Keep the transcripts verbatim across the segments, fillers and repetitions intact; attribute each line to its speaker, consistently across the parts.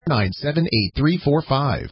Speaker 1: nine seven eight three four five.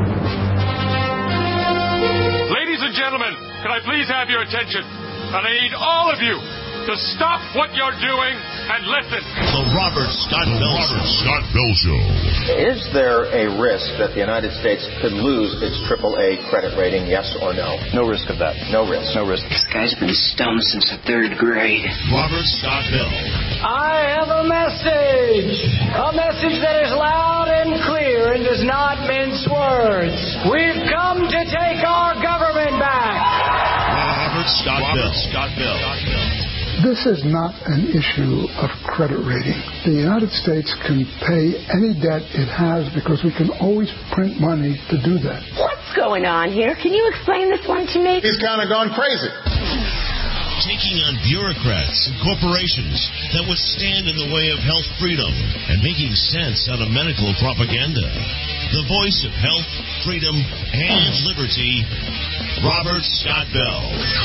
Speaker 2: Ladies and gentlemen, can I please have your attention? And I need all of you to stop what you're doing and listen.
Speaker 3: The Robert Scott Bell Robert Scott Bell Show.
Speaker 4: Is there a risk that the United States could lose its triple A credit rating, yes or no?
Speaker 5: No risk of that.
Speaker 4: No risk.
Speaker 5: No risk.
Speaker 6: This guy's been stoned since the third grade.
Speaker 3: Robert Scott Bell.
Speaker 7: I have a message. A message that is loud and clear and does not mince words. We've come to take our government back.
Speaker 3: Robert Scott Bell. Robert Scott Bell.
Speaker 8: This is not an issue of credit rating. The United States can pay any debt it has because we can always print money to do that.
Speaker 9: What's going on here? Can you explain this one to me?
Speaker 10: He's kind of gone crazy.
Speaker 3: Taking on bureaucrats and corporations that would stand in the way of health freedom and making sense out of medical propaganda. The voice of health, freedom, and liberty, Robert Scott Bell.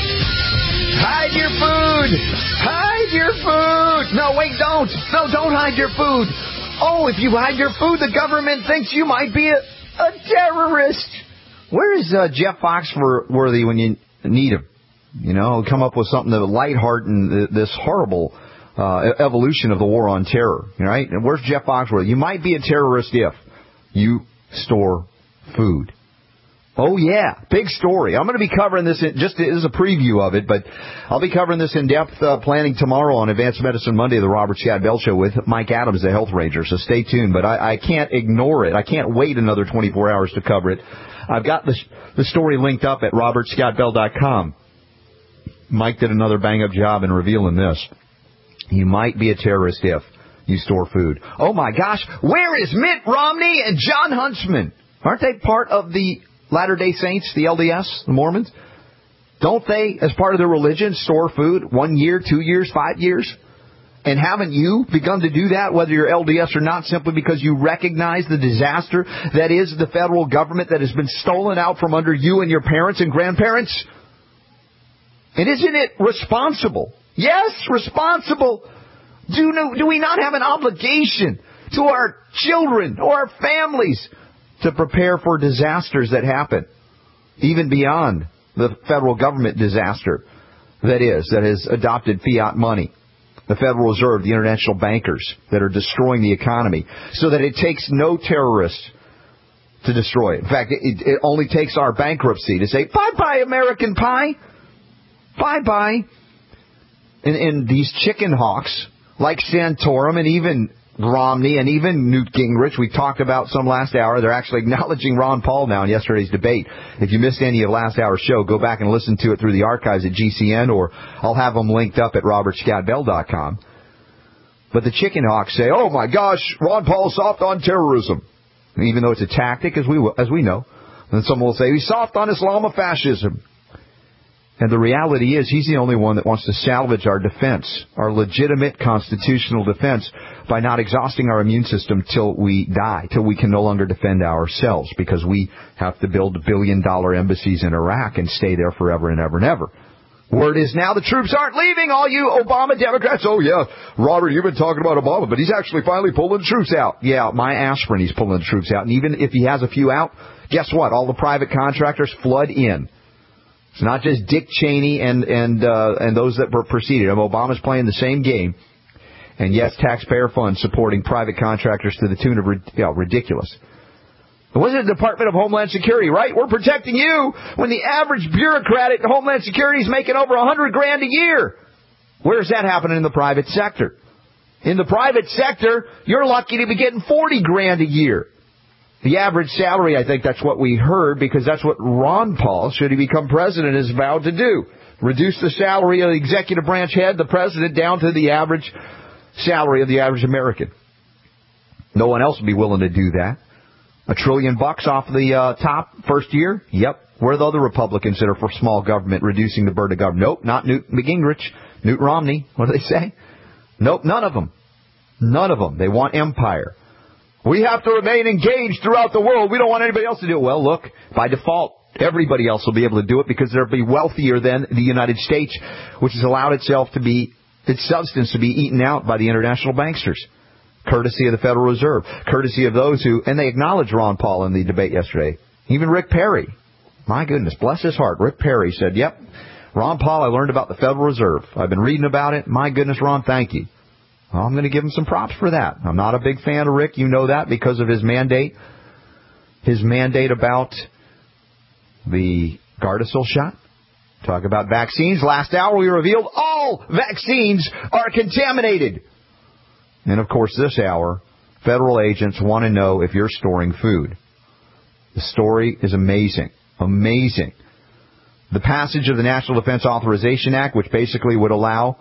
Speaker 11: Hide your food! Hide your food! No, wait, don't! No, don't hide your food! Oh, if you hide your food, the government thinks you might be a, a terrorist! Where is uh, Jeff Foxworthy when you need him? You know, come up with something to lighthearten this horrible uh, evolution of the war on terror, right? And where's Jeff Foxworthy? You might be a terrorist if you store food. Oh, yeah. Big story. I'm going to be covering this in, just as a preview of it, but I'll be covering this in depth uh, planning tomorrow on Advanced Medicine Monday, the Robert Scott Bell Show with Mike Adams, the Health Ranger. So stay tuned. But I, I can't ignore it. I can't wait another twenty-four hours to cover it. I've got the, the story linked up at robert scott bell dot com. Mike did another bang-up job in revealing this. You might be a terrorist if you store food. Oh, my gosh. Where is Mitt Romney and John Huntsman? Aren't they part of the Latter-day Saints, the L D S, the Mormons? Don't they, as part of their religion, store food one year, two years, five years? And haven't you begun to do that, whether you're L D S or not, simply because you recognize the disaster that is the federal government that has been stolen out from under you and your parents and grandparents? And isn't it responsible? Yes, responsible. Do, no, do we not have an obligation to our children or our families to prepare for disasters that happen, even beyond the federal government disaster that is, that has adopted fiat money, the Federal Reserve, the international bankers that are destroying the economy, so that it takes no terrorist to destroy it. In fact, it, it only takes our bankruptcy to say, bye-bye, American pie. Bye-bye. And, and these chicken hawks, like Santorum and even Romney and even Newt Gingrich, we talked about some last hour. They're actually acknowledging Ron Paul now in yesterday's debate. If you missed any of last hour's show, go back and listen to it through the archives at G C N, or I'll have them linked up at robert scott bell dot com. But the chicken hawks say, oh, my gosh, Ron Paul's soft on terrorism. And even though it's a tactic, as we as we know. And someone will say, he's soft on Islamofascism. And the reality is he's the only one that wants to salvage our defense, our legitimate constitutional defense, by not exhausting our immune system till we die, till we can no longer defend ourselves, because we have to build billion-dollar embassies in Iraq and stay there forever and ever and ever. Word is now the troops aren't leaving, all you Obama Democrats. Oh, yeah, Robert, you've been talking about Obama, but he's actually finally pulling the troops out. Yeah, my aspirin, he's pulling the troops out. And even if he has a few out, guess what? All the private contractors flood in. It's not just Dick Cheney and and uh, and those that were preceded him. Obama's playing the same game. And yes, taxpayer funds supporting private contractors to the tune of you know, ridiculous. It wasn't the Department of Homeland Security, right? We're protecting you when the average bureaucrat at Homeland Security is making over a hundred grand a year. Where's that happening in the private sector? In the private sector, you're lucky to be getting forty grand a year. The average salary, I think that's what we heard, because that's what Ron Paul, should he become president, has vowed to do. Reduce the salary of the executive branch head, the president, down to the average salary of the average American. No one else would be willing to do that. A trillion bucks off the uh, top first year? Yep. Where are the other Republicans that are for small government, reducing the burden of government? Nope, not Newt Gingrich, Newt Romney. What do they say? Nope, none of them. None of them. They want empire. We have to remain engaged throughout the world. We don't want anybody else to do it. Well, look, by default, everybody else will be able to do it because they'll be wealthier than the United States, which has allowed itself to be, its substance to be eaten out by the international banksters. courtesy of the Federal Reserve, courtesy of those who, and they acknowledged Ron Paul in the debate yesterday. Even Rick Perry. My goodness, bless his heart. Rick Perry said, yep, Ron Paul, I learned about the Federal Reserve. I've been reading about it. My goodness, Ron, thank you. Well, I'm going to give him some props for that. I'm not a big fan of Rick. You know that because of his mandate. His mandate about the Gardasil shot. Talk about vaccines. Last hour we revealed all vaccines are contaminated. And, of course, this hour, federal agents want to know if you're storing food. The story is amazing. Amazing. The passage of the National Defense Authorization Act, which basically would allow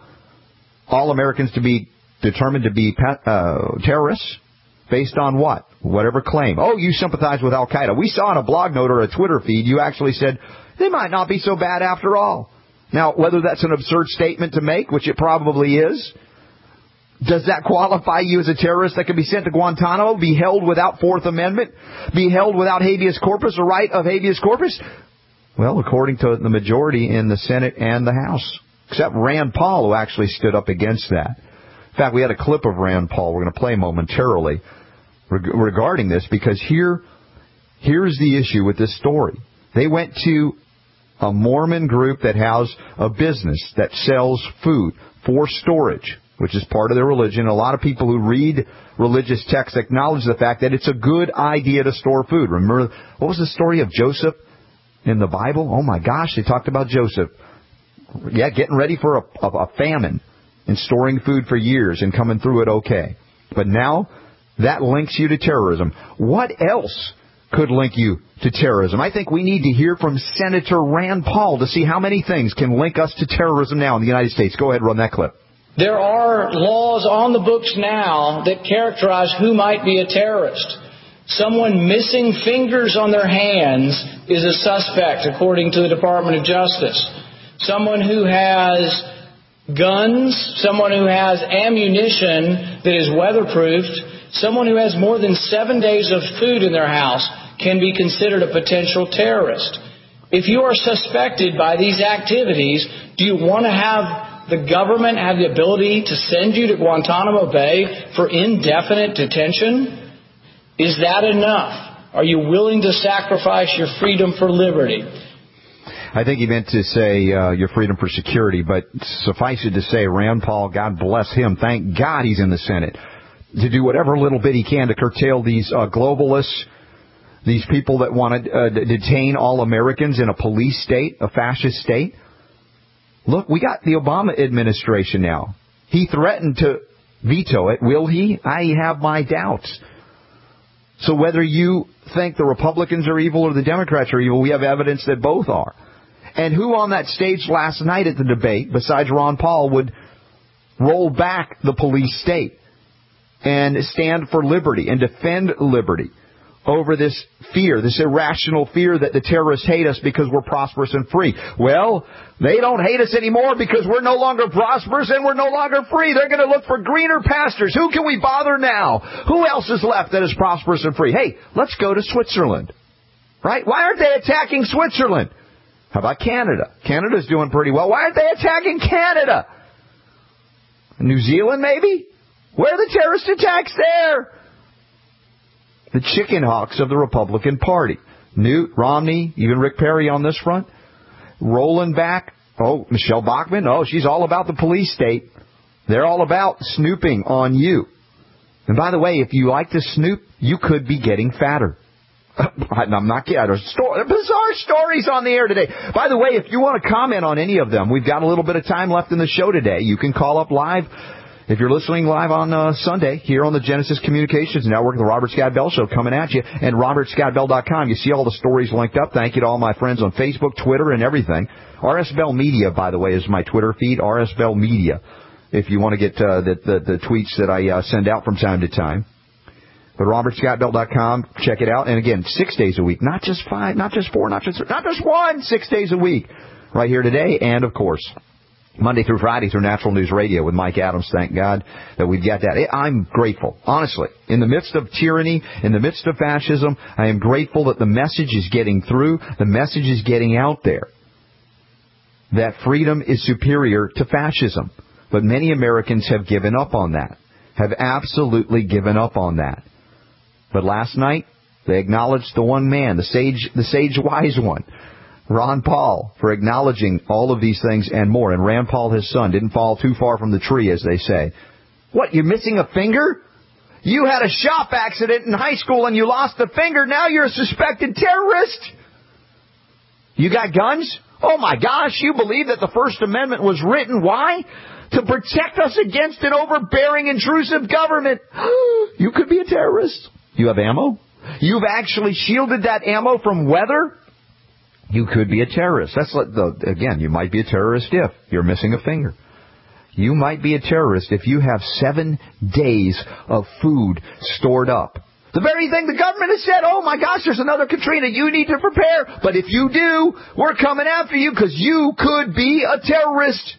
Speaker 11: all Americans to be determined to be uh, terrorists, based on what? Whatever claim. Oh, you sympathize with Al-Qaeda. We saw in a blog note or a Twitter feed, you actually said, they might not be so bad after all. Now, whether that's an absurd statement to make, which it probably is, does that qualify you as a terrorist that can be sent to Guantanamo, be held without Fourth Amendment, be held without habeas corpus or right of habeas corpus? Well, according to the majority in the Senate and the House, except Rand Paul, who actually stood up against that. In fact, we had a clip of Rand Paul we're going to play momentarily regarding this, because here, here's the issue with this story. They went to a Mormon group that has a business that sells food for storage, which is part of their religion. A lot of people who read religious texts acknowledge the fact that it's a good idea to store food. Remember, what was the story of Joseph in the Bible? Oh, my gosh, they talked about Joseph. Yeah, getting ready for a, a, a famine and storing food for years and coming through it okay. But now that links you to terrorism. What else could link you to terrorism? I think we need to hear from Senator Rand Paul to see how many things can link us to terrorism now in the United States. Go ahead, run that clip.
Speaker 7: There are laws on the books now that characterize who might be a terrorist. Someone missing fingers on their hands is a suspect, according to the Department of Justice. Someone who has guns, someone who has ammunition that is weatherproofed, someone who has more than seven days of food in their house can be considered a potential terrorist. If you are suspected by these activities, do you want to have the government have the ability to send you to Guantanamo Bay for indefinite detention? Is that enough? Are you willing to sacrifice your freedom for liberty?
Speaker 11: I think he meant to say uh, your freedom for security, but suffice it to say, Rand Paul, God bless him, thank God he's in the Senate, to do whatever little bit he can to curtail these uh, globalists, these people that want to uh, detain all Americans in a police state, a fascist state. Look, we got the Obama administration now. He threatened to veto it. Will he? I have my doubts. So whether you think the Republicans are evil or the Democrats are evil, we have evidence that both are. And who on that stage last night at the debate, besides Ron Paul, would roll back the police state and stand for liberty and defend liberty over this fear, this irrational fear that the terrorists hate us because we're prosperous and free? Well, they don't hate us anymore because we're no longer prosperous and we're no longer free. They're going to look for greener pastures. Who can we bother now? Who else is left that is prosperous and free? Hey, let's go to Switzerland. Right? Why aren't they attacking Switzerland? How about Canada? Canada's doing pretty well. Why aren't they attacking Canada? New Zealand, maybe? Where are the terrorist attacks there? The chicken hawks of the Republican Party. Newt, Romney, even Rick Perry on this front. Rolling back. Oh, Michelle Bachmann. Oh, she's all about the police state. They're all about snooping on you. And by the way, if you like to snoop, you could be getting fatter. I'm not kidding. There's story, bizarre stories on the air today. By the way, if you want to comment on any of them, we've got a little bit of time left in the show today. You can call up live. If you're listening live on uh, Sunday here on the Genesis Communications Network, the Robert Scott Bell Show coming at you, and robert scott bell dot com. You see all the stories linked up. Thank you to all my friends on Facebook, Twitter, and everything. R S Bell Media, by the way, is my Twitter feed, R S Bell Media, if you want to get uh, the, the, the tweets that I uh, send out from time to time. But robert scott bell dot com, check it out. And again, six days a week, not just five, not just four, not just not just one, six days a week, right here today, and of course, Monday through Friday through Natural News Radio with Mike Adams. Thank God that we've got that. I'm grateful, honestly. In the midst of tyranny, in the midst of fascism, I am grateful that the message is getting through, the message is getting out there, that freedom is superior to fascism. But many Americans have given up on that, have absolutely given up on that. But last night, they acknowledged the one man, the sage, the sage wise one, Ron Paul, for acknowledging all of these things and more. And Rand Paul, his son, didn't fall too far from the tree, as they say. What, you're missing a finger? You had a shop accident in high school and you lost a finger. Now you're a suspected terrorist. You got guns? Oh, my gosh, you believe that the First Amendment was written? Why? To protect us against an overbearing, intrusive government. You could be a terrorist. You have ammo? You've actually shielded that ammo from weather? You could be a terrorist. That's like the, again, you might be a terrorist if you're missing a finger. You might be a terrorist if you have seven days of food stored up. The very thing the government has said, oh my gosh, there's another Katrina, you need to prepare. But if you do, we're coming after you because you could be a terrorist.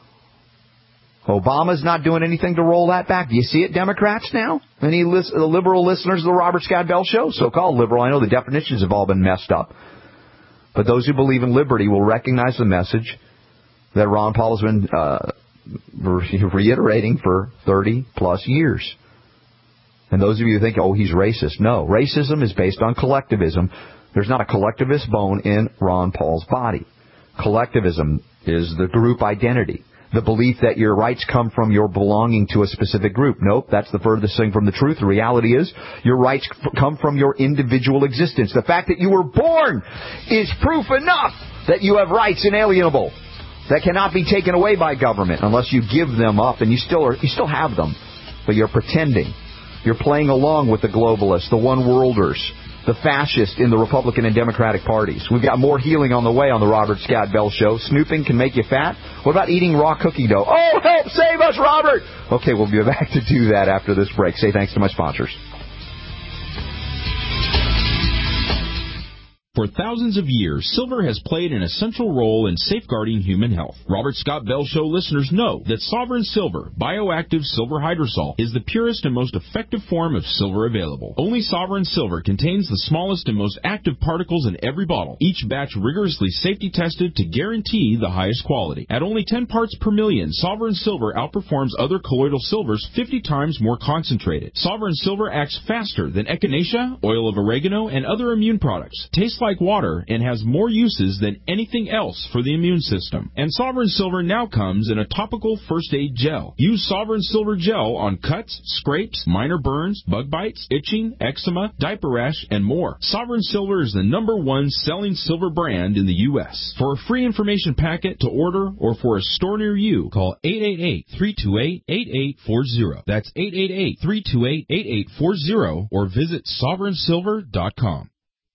Speaker 11: Obama's not doing anything to roll that back. Do you see it, Democrats now? Any lis- the liberal listeners of the Robert Scott Bell Show? So-called liberal. I know the definitions have all been messed up. But those who believe in liberty will recognize the message that Ron Paul has been uh, reiterating for thirty plus years. And those of you who think, oh, he's racist. No, racism is based on collectivism. There's not a collectivist bone in Ron Paul's body. Collectivism is the group identity. The belief that your rights come from your belonging to a specific group. Nope, that's the furthest thing from the truth. The reality is your rights come from your individual existence. The fact that you were born is proof enough that you have rights inalienable that cannot be taken away by government unless you give them up, and you still are, you still have them, but you're pretending. You're playing along with the globalists, the one-worlders, the fascists in the Republican and Democratic parties. We've got more healing on the way on the Robert Scott Bell Show. Snooping can make you fat. What about eating raw cookie dough? Oh, help! Save us, Robert! Okay, we'll be back to do that after this break. Say thanks to my sponsors.
Speaker 5: For thousands of years, silver has played an essential role in safeguarding human health. Robert Scott Bell Show listeners know that Sovereign Silver, bioactive silver hydrosol, is the purest and most effective form of silver available. Only Sovereign Silver contains the smallest and most active particles in every bottle, each batch rigorously safety tested to guarantee the highest quality. At only ten parts per million, Sovereign Silver outperforms other colloidal silvers fifty times more concentrated. Sovereign Silver acts faster than echinacea, oil of oregano, and other immune products. Tastes like water and has more uses than anything else for the immune system. And Sovereign Silver now comes in a topical first aid gel. Use Sovereign Silver gel on cuts, scrapes, minor burns, bug bites, itching, eczema, diaper rash, and more. Sovereign Silver is the number one selling silver brand in the U S For a free information packet to order or for a store near you, call eight eight eight, three two eight, eight eight four zero. That's eight eight eight, three two eight, eight eight four zero or visit sovereign silver dot com.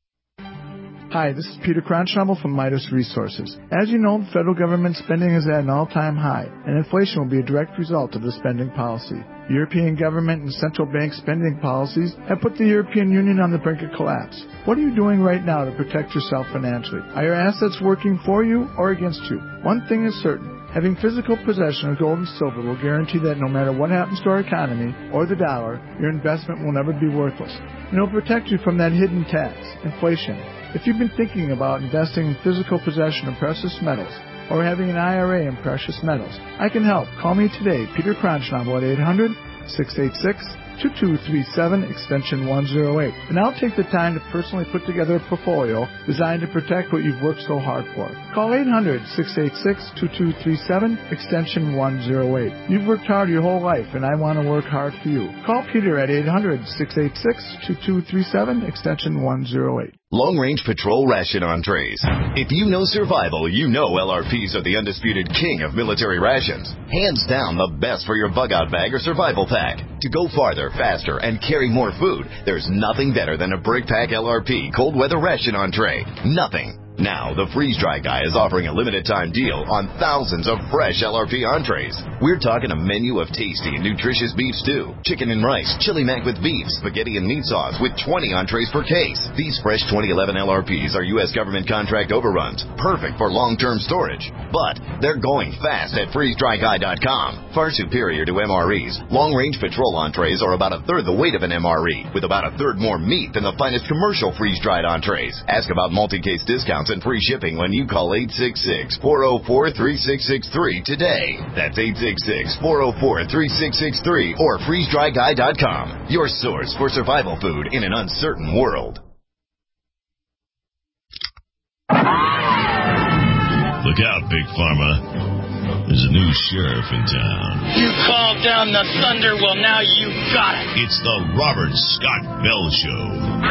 Speaker 10: Hi, this is Peter Cronschnabel from Midas Resources. As you know, the federal government spending is at an all-time high, and inflation will be a direct result of the spending policy. European government and central bank spending policies have put the European Union on the brink of collapse. What are you doing right now to protect yourself financially? Are your assets working for you or against you? One thing is certain. Having physical possession of gold and silver will guarantee that no matter what happens to our economy or the dollar, your investment will never be worthless. And it will protect you from that hidden tax, inflation. If you've been thinking about investing in physical possession of precious metals or having an I R A in precious metals, I can help. Call me today, Peter Cronschnabel, at eight hundred, six eight six, two two three seven, extension one oh eight. And I'll take the time to personally put together a portfolio designed to protect what you've worked so hard for. Call eight hundred, six eight six, two two three seven, extension one oh eight. You've worked hard your whole life, and I want to work hard for you. Call Peter at eight hundred, six eight six, two two three seven, extension one oh eight.
Speaker 12: Long Range Patrol Ration Entrees. If you know survival, you know L R Ps are the undisputed king of military rations. Hands down the best for your bug-out bag or survival pack. To go farther, faster, and carry more food, there's nothing better than a BrickPack L R P cold weather ration entree. Nothing. Now, the Freeze Dry Guy is offering a limited time deal on thousands of fresh L R P entrees. We're talking a menu of tasty and nutritious beef stew, chicken and rice, chili mac with beef, spaghetti and meat sauce with twenty entrees per case. These fresh twenty eleven L R Ps are U S government contract overruns, perfect for long-term storage. But they're going fast at freeze dry guy dot com. Far superior to M R Es, long-range patrol entrees are about a third the weight of an M R E, with about a third more meat than the finest commercial freeze-dried entrees. Ask about multi-case discounts percent free shipping when you call eight six six, four oh four, three six six three today. That's eight six six, four oh four, three six six three or freeze dry guy dot com. Your source for survival food in an uncertain world.
Speaker 3: Look out, Big Pharma. There's a new sheriff in town.
Speaker 6: You called down the thunder, well, now you got it.
Speaker 3: It's the Robert Scott Bell Show.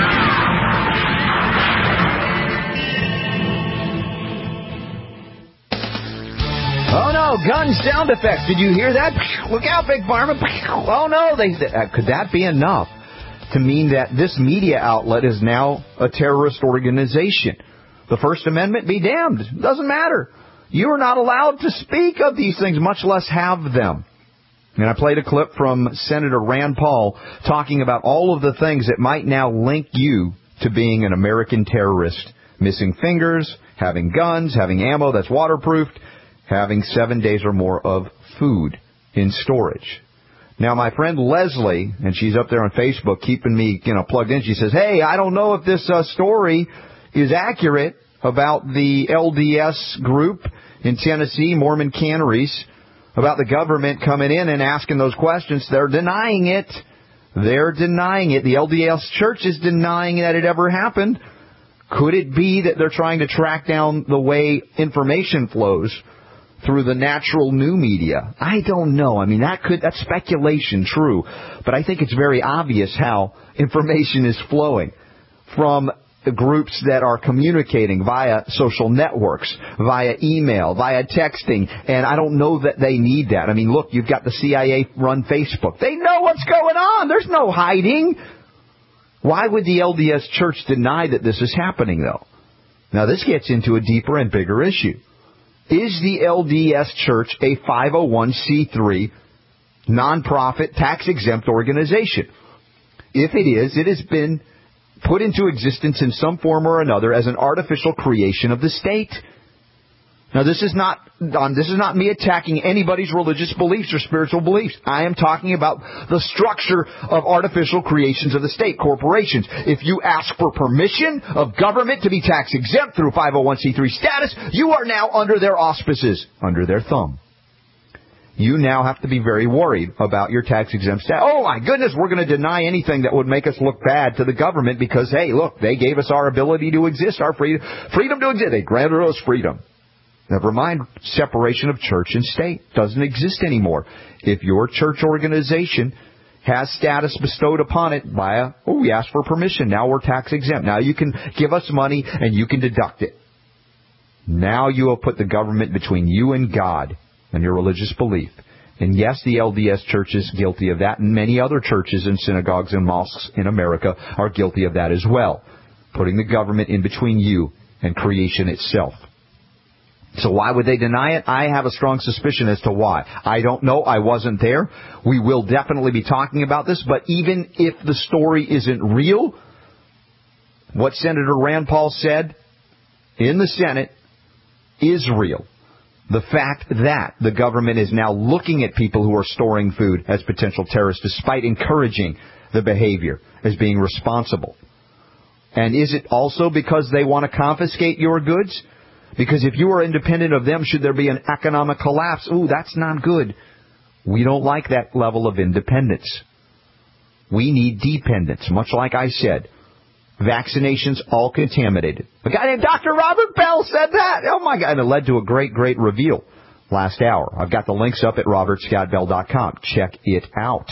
Speaker 11: Oh, no, gun sound effects. Did you hear that? Look out, Big Pharma. Oh, no. They, could that be enough to mean that this media outlet is now a terrorist organization? The First Amendment be damned. Doesn't matter. You are not allowed to speak of these things, much less have them. And I played a clip from Senator Rand Paul talking about all of the things that might now link you to being an American terrorist. Missing fingers, having guns, having ammo that's waterproofed, having seven days or more of food in storage. Now, my friend Leslie, and she's up there on Facebook keeping me, you know, plugged in, she says, hey, I don't know if this uh, story is accurate about the L D S group in Tennessee, Mormon canneries, about the government coming in and asking those questions. They're denying it. They're denying it. The L D S Church is denying that it ever happened. Could it be that they're trying to track down the way information flows through the natural new media? I don't know. I mean, that could, that's speculation, true. But I think it's very obvious how information is flowing from the groups that are communicating via social networks, via email, via texting, and I don't know that they need that. I mean, look, you've got the C I A run Facebook. They know what's going on. There's no hiding. Why would the L D S Church deny that this is happening, though? Now, this gets into a deeper and bigger issue. Is the L D S Church a five oh one c three, nonprofit, tax-exempt organization? If it is, it has been put into existence in some form or another as an artificial creation of the state. Now, this is not um, this is not me attacking anybody's religious beliefs or spiritual beliefs. I am talking about the structure of artificial creations of the state, corporations. If you ask for permission of government to be tax exempt through five oh one c three status, you are now under their auspices, under their thumb. You now have to be very worried about your tax-exempt status. Oh, my goodness, we're going to deny anything that would make us look bad to the government because, hey, look, they gave us our ability to exist, our freedom, freedom to exist. They granted us freedom. Never mind, separation of church and state doesn't exist anymore. If your church organization has status bestowed upon it via, oh, we asked for permission, now we're tax-exempt. Now you can give us money and you can deduct it. Now you have put the government between you and God and your religious belief. And yes, the L D S Church is guilty of that, and many other churches and synagogues and mosques in America are guilty of that as well, putting the government in between you and creation itself. So why would they deny it? I have a strong suspicion as to why. I don't know. I wasn't there. We will definitely be talking about this, but even if the story isn't real, what Senator Rand Paul said in the Senate is real. The fact that the government is now looking at people who are storing food as potential terrorists, despite encouraging the behavior as being responsible. And is it also because they want to confiscate your goods? Because if you are independent of them, should there be an economic collapse? Ooh, that's not good. We don't like that level of independence. We need dependence, much like I said. Vaccinations all contaminated. A guy named Doctor Robert Bell said that. Oh, my God. And it led to a great, great reveal last hour. I've got the links up at robert scott bell dot com. Check it out.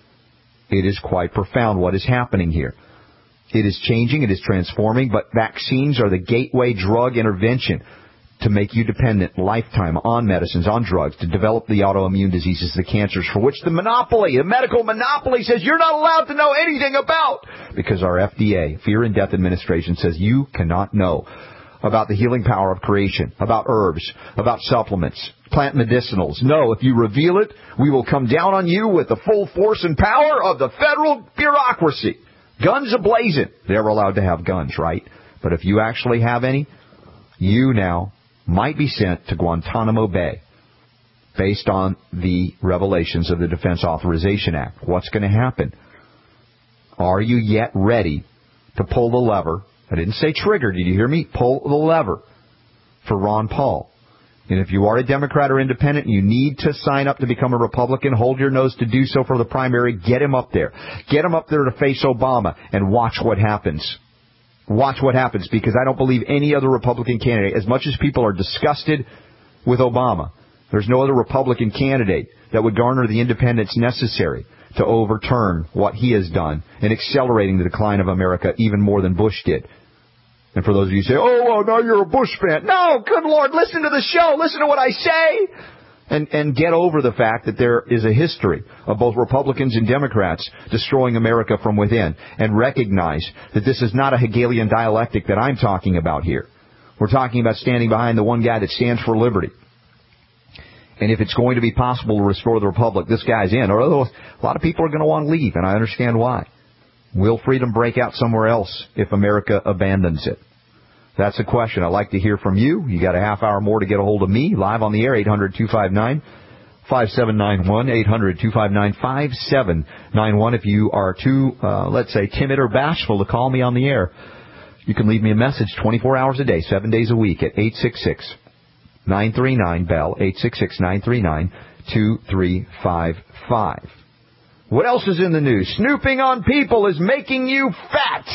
Speaker 11: It is quite profound what is happening here. It is changing. It is transforming. But vaccines are the gateway drug intervention to make you dependent lifetime on medicines, on drugs, to develop the autoimmune diseases, the cancers, for which the monopoly, the medical monopoly, says you're not allowed to know anything about, because our F D A, Fear and Death Administration, says you cannot know about the healing power of creation, about herbs, about supplements, plant medicinals. No, if you reveal it, we will come down on you with the full force and power of the federal bureaucracy. Guns ablazing. They're allowed to have guns, right? But if you actually have any, you now might be sent to Guantanamo Bay based on the revelations of the Defense Authorization Act. What's going to happen? Are you yet ready to pull the lever I didn't say trigger. Did you hear me? Pull the lever for Ron Paul. And if you are a Democrat or independent, you need to sign up to become a Republican. Hold your nose to do so for the primary. Get him up there. Get him up there to face Obama and watch what happens. Watch what happens, because I don't believe any other Republican candidate, as much as people are disgusted with Obama, there's no other Republican candidate that would garner the independence necessary to overturn what he has done in accelerating the decline of America even more than Bush did. And for those of you who say, oh, well, now you're a Bush fan. No, good Lord, listen to the show. Listen to what I say. And, and get over the fact that there is a history of both Republicans and Democrats destroying America from within. And recognize that this is not a Hegelian dialectic that I'm talking about here. We're talking about standing behind the one guy that stands for liberty. And if it's going to be possible to restore the Republic, this guy's in. Or a lot of people are going to want to leave, and I understand why. Will freedom break out somewhere else if America abandons it? That's the question. I'd like to hear from you. You got a half hour more to get a hold of me. Live on the air, eight hundred, two five nine, five seven nine one, eight hundred, two five nine, five seven nine one. If you are too, uh, let's say, timid or bashful to call me on the air, you can leave me a message twenty-four hours a day, seven days a week at eight six six, nine three nine, B E L L, eight six six, nine three nine, two three five five. What else is in the news? Snooping on people is making you fat.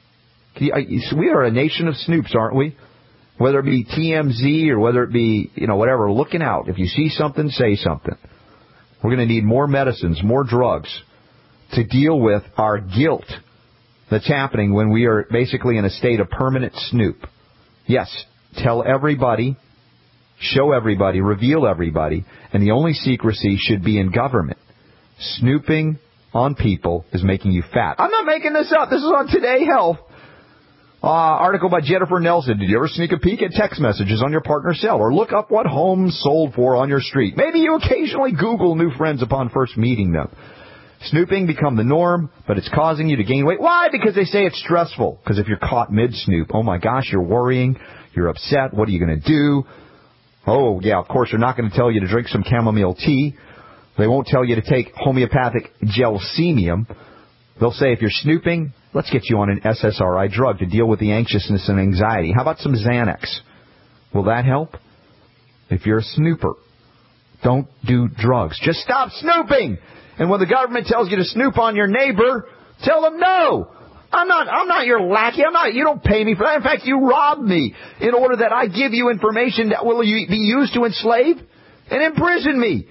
Speaker 11: We are a nation of snoops, aren't we? Whether it be T M Z or whether it be, you know, whatever, looking out. If you see something, say something. We're going to need more medicines, more drugs to deal with our guilt that's happening when we are basically in a state of permanent snoop. Yes, tell everybody, show everybody, reveal everybody, and the only secrecy should be in government. Snooping on people is making you fat. I'm not making this up. This is on Today Health. Uh, article by Jennifer Nelson. Did you ever sneak a peek at text messages on your partner's cell or look up what homes sold for on your street? Maybe you occasionally Google new friends upon first meeting them. Snooping become the norm, but it's causing you to gain weight. Why? Because they say it's stressful. Because if you're caught mid-snoop, oh my gosh, you're worrying, you're upset, what are you going to do? Oh, yeah, of course, they're not going to tell you to drink some chamomile tea. They won't tell you to take homeopathic gelsemium. They'll say if you're snooping, let's get you on an S S R I drug to deal with the anxiousness and anxiety. How about some Xanax? Will that help? If you're a snooper, don't do drugs. Just stop snooping. And when the government tells you to snoop on your neighbor, tell them no. I'm not, I'm not your lackey. I'm not, you don't pay me for that. In fact, you robbed me in order that I give you information that will be used to enslave and imprison me.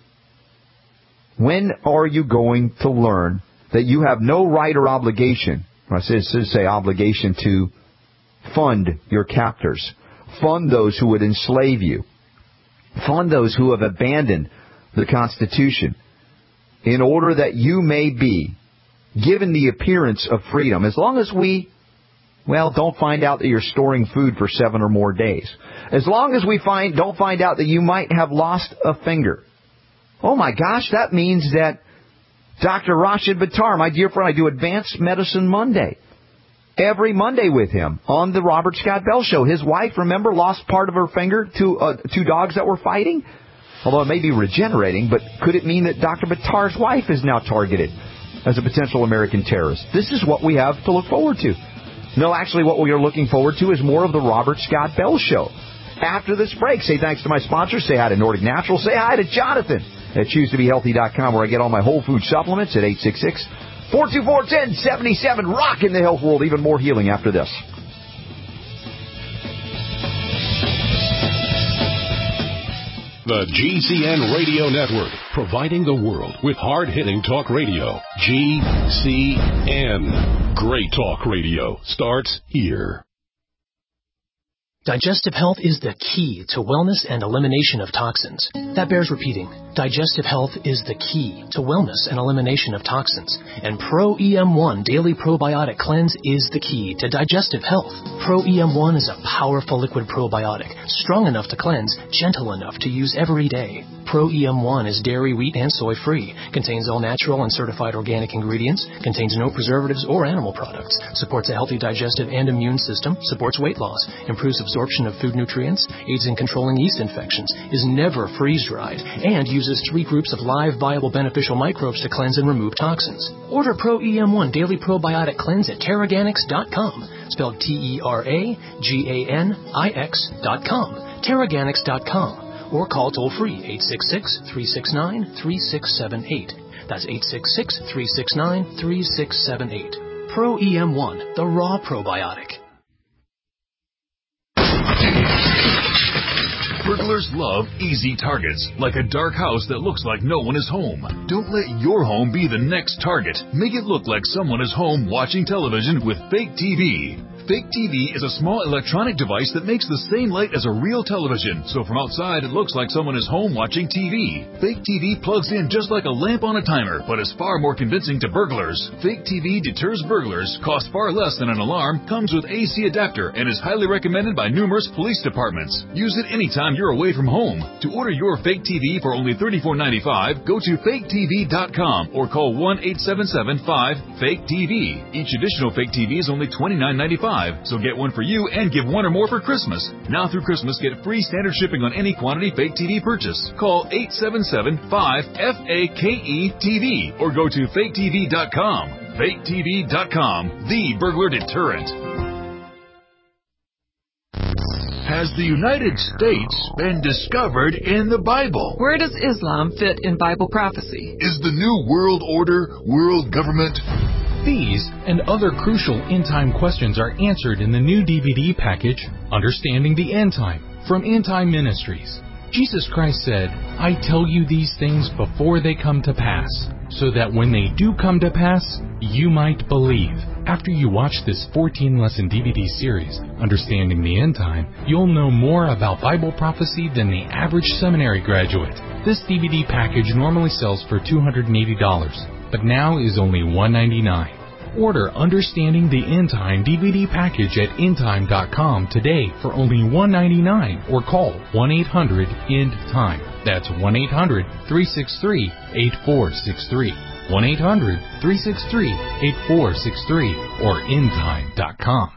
Speaker 11: When are you going to learn that you have no right or obligation, or I should say obligation, to fund your captors, fund those who would enslave you, fund those who have abandoned the Constitution, in order that you may be given the appearance of freedom, as long as we, well, don't find out that you're storing food for seven or more days. As long as we find don't find out that you might have lost a finger. Oh, my gosh, that means that Doctor Rashid Buttar, my dear friend, I do Advanced Medicine Monday. Every Monday with him on the Robert Scott Bell Show. His wife, remember, lost part of her finger to uh, two dogs that were fighting? Although it may be regenerating, but could it mean that Doctor Buttar's wife is now targeted as a potential American terrorist? This is what we have to look forward to. No, actually, what we are looking forward to is more of the Robert Scott Bell Show. After this break, say thanks to my sponsors. Say hi to Nordic Natural. Say hi to Jonathan at choose to be healthy dot com, where I get all my whole food supplements at eight six six, four two four, one zero seven seven. Rock in the health world. Even more healing after this.
Speaker 13: The G C N Radio Network, providing the world with hard-hitting talk radio. G C N. Great talk radio starts here.
Speaker 14: Digestive health is the key to wellness and elimination of toxins. That bears repeating. Digestive health is the key to wellness and elimination of toxins. And Pro E M one Daily Probiotic Cleanse is the key to digestive health. Pro E M one is a powerful liquid probiotic, strong enough to cleanse, gentle enough to use every day. Pro E M one is dairy, wheat, and soy-free. Contains all natural and certified organic ingredients. Contains no preservatives or animal products. Supports a healthy digestive and immune system. Supports weight loss. Improves absorption of food nutrients. Aids in controlling yeast infections. Is never freeze-dried. And uses three groups of live, viable, beneficial microbes to cleanse and remove toxins. Order Pro E M one Daily Probiotic Cleanse at Terraganics dot com. Spelled T E R A G A N I X dot com. Terraganics dot com. Or call toll-free eight six six, three six nine, three six seven eight. That's eight six six, three six nine, three six seven eight. Pro E M one, the raw probiotic.
Speaker 15: Burglars love easy targets, like a dark house that looks like no one is home. Don't let your home be the next target. Make it look like someone is home watching television with Fake T V. Fake T V is a small electronic device that makes the same light as a real television, so from outside it looks like someone is home watching T V. Fake T V plugs in just like a lamp on a timer, but is far more convincing to burglars. Fake T V deters burglars, costs far less than an alarm, comes with A C adapter, and is highly recommended by numerous police departments. Use it anytime you're away from home. To order your Fake T V for only thirty-four ninety-five, go to fake T V dot com or call one eight seven seven, five, fake T V. Each additional Fake T V is only twenty-nine ninety-five. So get one for you and give one or more for Christmas. Now through Christmas, get free standard shipping on any quantity Fake T V purchase. Call eight seven seven, five, F A K E T V or go to fake T V dot com. fake T V dot com, the burglar deterrent. Has the United States been discovered in the Bible?
Speaker 16: Where does Islam fit in Bible prophecy?
Speaker 15: Is the New World Order world government?
Speaker 17: These and other crucial end-time questions are answered in the new D V D package, Understanding the End Time, from End Time Ministries. Jesus Christ said, I tell you these things before they come to pass, so that when they do come to pass, you might believe. After you watch this fourteen-lesson D V D series, Understanding the End Time, you'll know more about Bible prophecy than the average seminary graduate. This D V D package normally sells for two hundred eighty dollars. But now is only one ninety-nine. Order Understanding the End Time D V D package at end time dot com today for only one ninety-nine or call one eight hundred end time. That's one eight hundred, three six three, eight four six three. one eight hundred, three six three, eight four six three or end time dot com.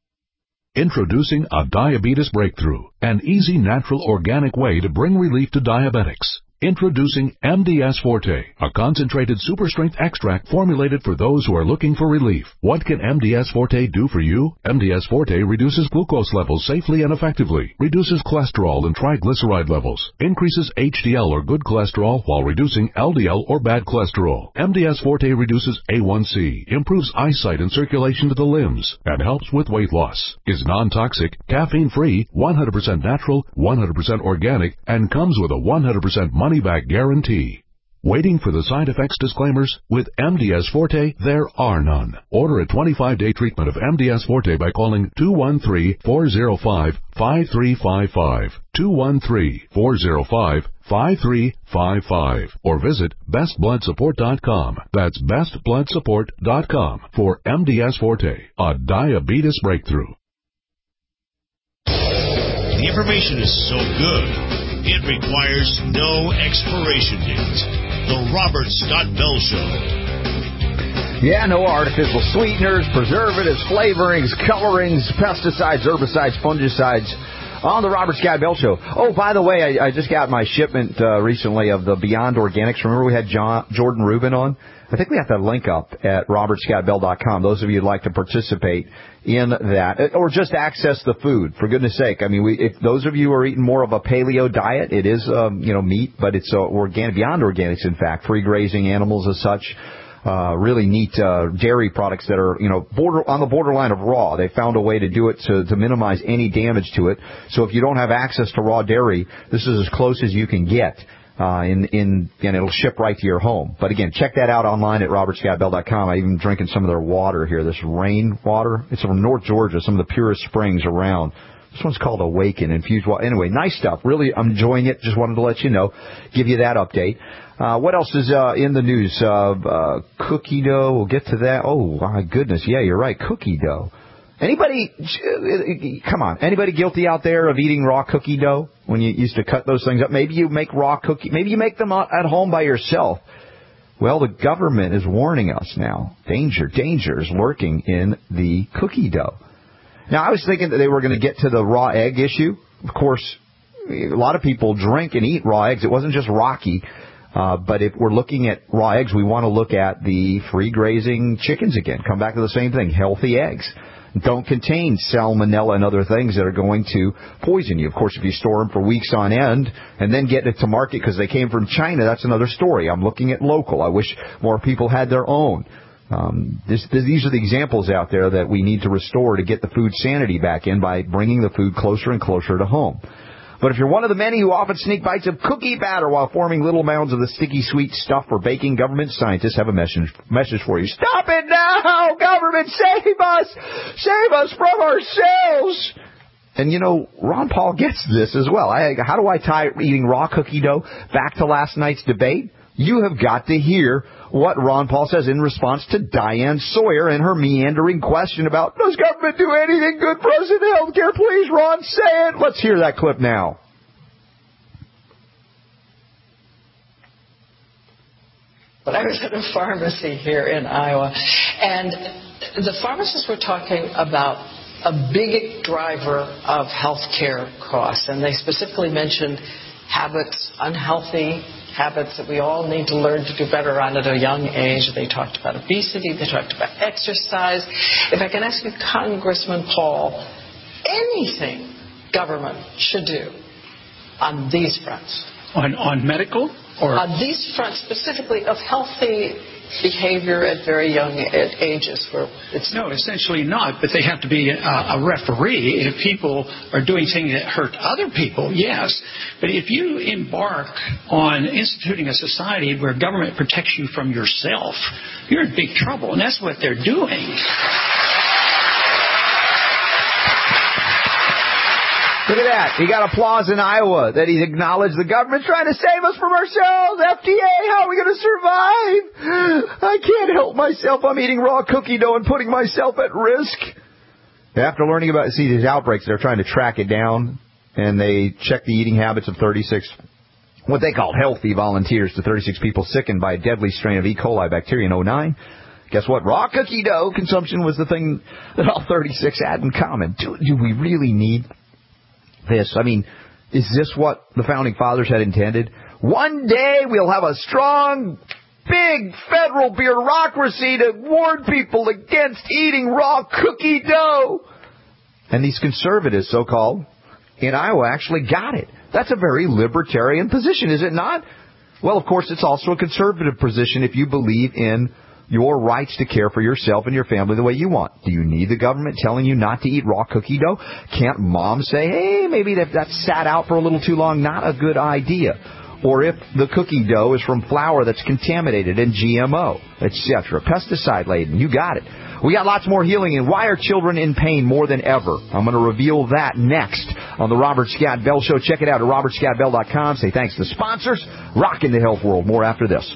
Speaker 18: Introducing a diabetes breakthrough, an easy, natural, organic way to bring relief to diabetics. Introducing M D S Forte, a concentrated super-strength extract formulated for those who are looking for relief. What can M D S Forte do for you? M D S Forte reduces glucose levels safely and effectively, reduces cholesterol and triglyceride levels, increases H D L or good cholesterol while reducing L D L or bad cholesterol. M D S Forte reduces A one C, improves eyesight and circulation to the limbs, and helps with weight loss. Is non-toxic, caffeine-free, one hundred percent natural, one hundred percent organic, and comes with a one hundred percent money back guarantee. Waiting for the side effects disclaimers? With M D S Forte, there are none. Order a twenty-five day treatment of M D S Forte by calling two one three, four zero five, five three five five, two one three, four zero five, five three five five, or visit best blood support dot com. That's best blood support dot com for M D S Forte, a diabetes breakthrough.
Speaker 3: The information is so good, it requires no expiration date. The Robert Scott Bell Show.
Speaker 11: Yeah, no artificial sweeteners, preservatives, flavorings, colorings, pesticides, herbicides, fungicides on the Robert Scott Bell Show. Oh, by the way, I, I just got my shipment uh, recently of the Beyond Organics. Remember we had John, Jordan Rubin on? I think we have that link up at robert scott bell dot com. Those of you who'd like to participate in that, or just access the food, for goodness sake. I mean, we, if those of you are eating more of a paleo diet, it is, um, you know, meat, but it's uh, organic, Beyond Organics, in fact, free grazing animals as such. Uh, really neat uh, dairy products that are, you know, border on the borderline of raw. They found a way to do it to, to minimize any damage to it. So if you don't have access to raw dairy, this is as close as you can get. Uh, in, in, and it'll ship right to your home. But again, check that out online at robert scott bell dot com. I'm even drinking some of their water here, this rain water. It's from North Georgia, some of the purest springs around. This one's called Awaken, infused water. Anyway, nice stuff. Really, I'm enjoying it. Just wanted to let you know, give you that update. Uh, what else is, uh, in the news? Uh, uh, cookie dough. We'll get to that. Oh, my goodness. Yeah, you're right. Cookie dough. Anybody, come on, anybody guilty out there of eating raw cookie dough? when you used to cut those things up. Maybe you make raw cookie. Maybe you make them at home by yourself. Well, the government is warning us now. Danger, danger is lurking in the cookie dough. Now, I was thinking that they were going to get to the raw egg issue. Of course, a lot of people drink and eat raw eggs. It wasn't just Rocky. Uh, but if we're looking at raw eggs, we want to look at the free-grazing chickens again. Come back to the same thing. Healthy eggs don't contain salmonella and other things that are going to poison you. Of course, if you store them for weeks on end and then get it to market because they came from China, that's another story. I'm looking at local. I wish more people had their own. Um, this, this, these are the examples out there that we need to restore to get the food sanity back in by bringing the food closer and closer to home. But if you're one of the many who often sneak bites of cookie batter while forming little mounds of the sticky sweet stuff for baking, government scientists have a message message for you. Stop it now! Government, save us! Save us from ourselves! And, you know, Ron Paul gets this as well. I, how do I tie eating raw cookie dough back to last night's debate? You have got to hear what Ron Paul says in response to Diane Sawyer and her meandering question about, does government do anything good for us in health care? Please, Ron, say it. Let's hear that clip now.
Speaker 19: But I was at a pharmacy here in Iowa, and the pharmacists were talking about a big driver of health care costs, and they specifically mentioned habits, unhealthy habits that we all need to learn to do better on at a young age. They talked about obesity. They talked about exercise. If I can ask you, Congressman Paul, anything government should do on these fronts?
Speaker 20: On, on medical? Or
Speaker 19: on these fronts specifically of healthy behavior at very young ages, where it's
Speaker 20: no, essentially not. But they have to be a, a referee. If people are doing things that hurt other people, yes. But if you embark on instituting a society where government protects you from yourself, you're in big trouble, and that's what they're doing.
Speaker 11: Look at that. He got applause in Iowa that he acknowledged the government's trying to save us from ourselves. F D A, how are we going to survive? I can't help myself. I'm eating raw cookie dough and putting myself at risk. After learning about, see, these outbreaks, they're trying to track it down, and they check the eating habits of thirty-six, what they called healthy volunteers, to thirty-six people sickened by a deadly strain of E. coli bacteria in oh nine. Guess what? Raw cookie dough consumption was the thing that all thirty-six had in common. Do, do we really need this? I mean, is this what the Founding Fathers had intended? One day we'll have a strong, big federal bureaucracy to warn people against eating raw cookie dough. And these conservatives, so-called, in Iowa actually got it. That's a very libertarian position, is it not? Well, of course, it's also a conservative position if you believe in your rights to care for yourself and your family the way you want. Do you need the government telling you not to eat raw cookie dough? Can't mom say, hey, maybe that, that sat out for a little too long, not a good idea? Or if the cookie dough is from flour that's contaminated and G M O, et cetera, pesticide-laden, you got it. We got lots more healing, and why are children in pain more than ever? I'm going to reveal that next on the Robert Scott Bell Show. Check it out at robert scott bell dot com. Say thanks to sponsors. Rockin' the health world. More after this.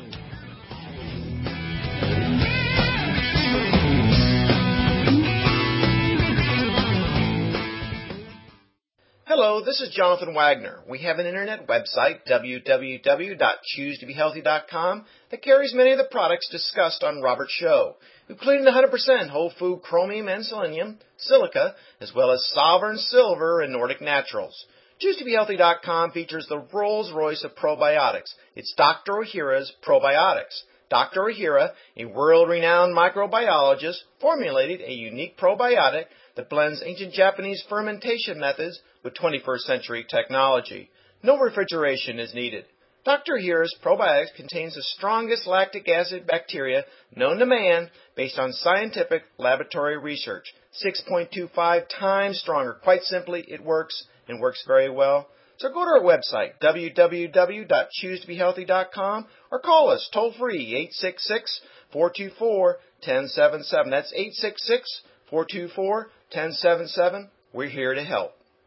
Speaker 21: Hello, this is Jonathan Wagner. We have an internet website, w w w dot choose to be healthy dot com, that carries many of the products discussed on Robert's show, including one hundred percent whole food chromium and selenium, silica, as well as Sovereign Silver and Nordic Naturals. choose to be healthy dot com features the Rolls-Royce of probiotics. It's Doctor Ohhira's Probiotics. Doctor Ohhira, a world-renowned microbiologist, formulated a unique probiotic that blends ancient Japanese fermentation methods with twenty-first century technology. No refrigeration is needed. Doctor Ohhira's probiotics contains the strongest lactic acid bacteria known to man based on scientific laboratory research. six point two five times stronger. Quite simply, it works and works very well. So go to our website, w w w dot choose to be healthy dot com, or call us toll-free, eight six six, four two four, one zero seven seven. That's eight six six, four two four, one zero seven seven. We're here to help.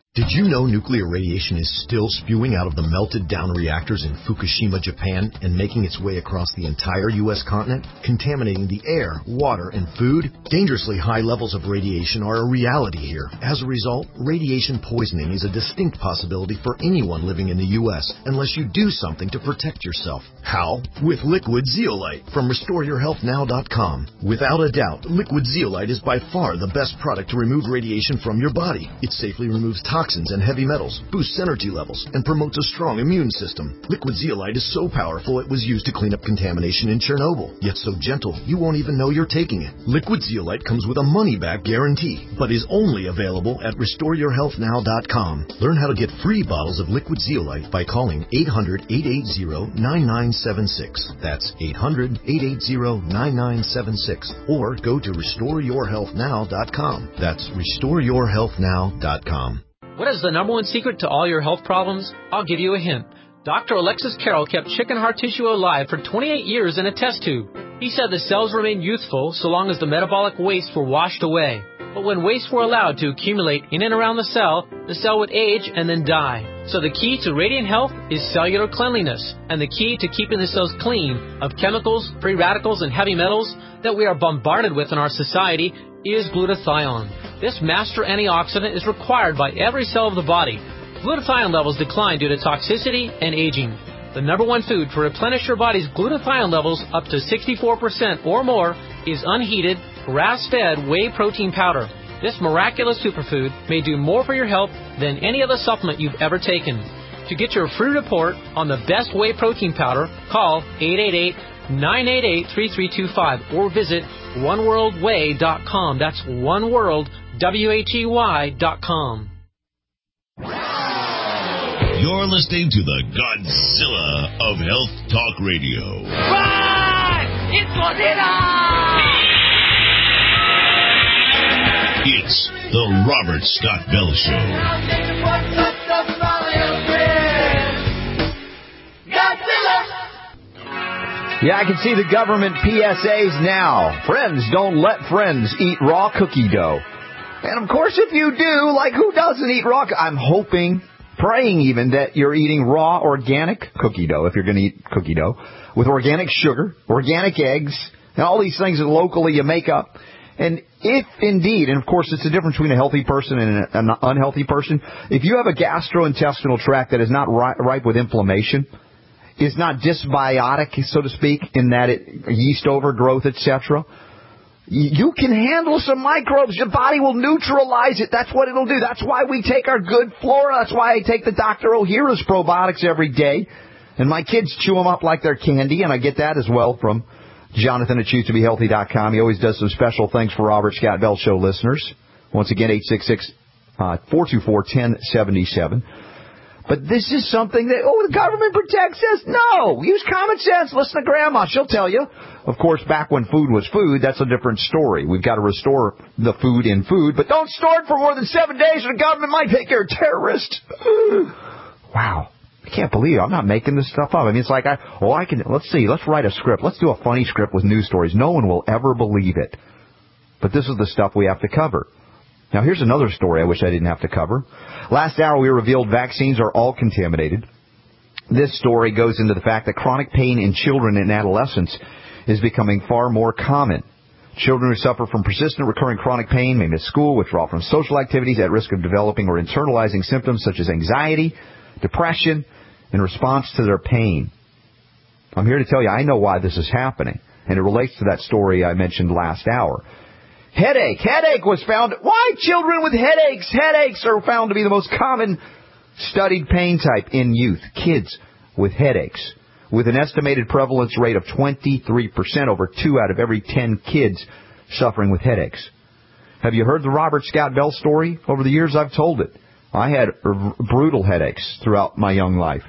Speaker 1: Did you know nuclear radiation is still spewing out of the melted down reactors in Fukushima, Japan, and making its way across the entire U S continent, contaminating the air, water, and food? Dangerously high levels of radiation are a reality here. As a result, radiation poisoning is a distinct possibility for anyone living in the U S unless you do something to protect yourself. How? With Liquid Zeolite from Restore Your Health Now dot com. Without a doubt, Liquid Zeolite is by far the best product to remove radiation from your body. It safely removes toxins toxins and heavy metals, boosts energy levels, and promotes a strong immune system. Liquid Zeolite is so powerful it was used to clean up contamination in Chernobyl, yet so gentle you won't even know you're taking it. Liquid Zeolite comes with a money-back guarantee, but is only available at Restore Your Health Now dot com. Learn how to get free bottles of Liquid Zeolite by calling eight hundred, eight eight zero, nine nine seven six. That's eight hundred, eight eight zero, nine nine seven six. Or go to Restore Your Health Now dot com. That's Restore Your Health Now dot com.
Speaker 22: What is the number one secret to all your health problems? I'll give you a hint. Doctor Alexis Carroll kept chicken heart tissue alive for twenty-eight years in a test tube. He said the cells remained youthful so long as the metabolic wastes were washed away. But when wastes were allowed to accumulate in and around the cell, the cell would age and then die. So the key to radiant health is cellular cleanliness, and the key to keeping the cells clean of chemicals, free radicals, and heavy metals that we are bombarded with in our society is glutathione. This master antioxidant is required by every cell of the body. Glutathione levels decline due to toxicity and aging. The number one food to replenish your body's glutathione levels up to sixty-four percent or more is unheated, grass-fed whey protein powder. This miraculous superfood may do more for your health than any other supplement you've ever taken. To get your free report on the best whey protein powder, call eight eight eight, nine eight eight, three three two five or visit one world whey dot com. That's one world, W H E Y dot com.
Speaker 3: You're listening to the Godzilla of Health Talk Radio.
Speaker 6: Right! It's Godzilla!
Speaker 3: It's the Robert Scott Bell Show.
Speaker 11: Yeah, I can see the government P S As now. Friends, don't let friends eat raw cookie dough. And, of course, if you do, like, who doesn't eat raw? I'm hoping, praying even, that you're eating raw organic cookie dough, if you're going to eat cookie dough, with organic sugar, organic eggs, and all these things that locally you make up. And if indeed, and of course it's the difference between a healthy person and an unhealthy person, if you have a gastrointestinal tract that is not ripe with inflammation, is not dysbiotic, so to speak, in that it yeast overgrowth, et cetera, you can handle some microbes. Your body will neutralize it. That's what it'll do. That's why we take our good flora. That's why I take the Doctor O'Hara's probiotics every day. And my kids chew them up like they're candy, and I get that as well from Jonathan at choose to be healthy dot com. He always does some special things for Robert Scott Bell Show listeners. Once again, eight six six, four two four, one zero seven seven. But this is something that, oh, the government protects us. No, use common sense. Listen to Grandma. She'll tell you. Of course, back when food was food, that's a different story. We've got to restore the food in food. But don't store it for more than seven days or the government might think you're a terrorist. Wow. I can't believe it. I'm not making this stuff up. I mean, it's like, I, oh, I can, let's see, let's write a script. Let's do a funny script with news stories. No one will ever believe it. But this is the stuff we have to cover. Now, here's another story I wish I didn't have to cover. Last hour, we revealed vaccines are all contaminated. This story goes into the fact that chronic pain in children and adolescents is becoming far more common. Children who suffer from persistent recurring chronic pain may miss school, withdraw from social activities, at risk of developing or internalizing symptoms such as anxiety, depression, in response to their pain. I'm here to tell you, I know why this is happening, and it relates to that story I mentioned last hour. Headache. Headache was found. Why children with headaches? Headaches are found to be the most common studied pain type in youth. Kids with headaches, with an estimated prevalence rate of twenty-three percent, over two out of every ten kids suffering with headaches. Have you heard the Robert Scott Bell story? Over the years, I've told it. I had brutal headaches throughout my young life.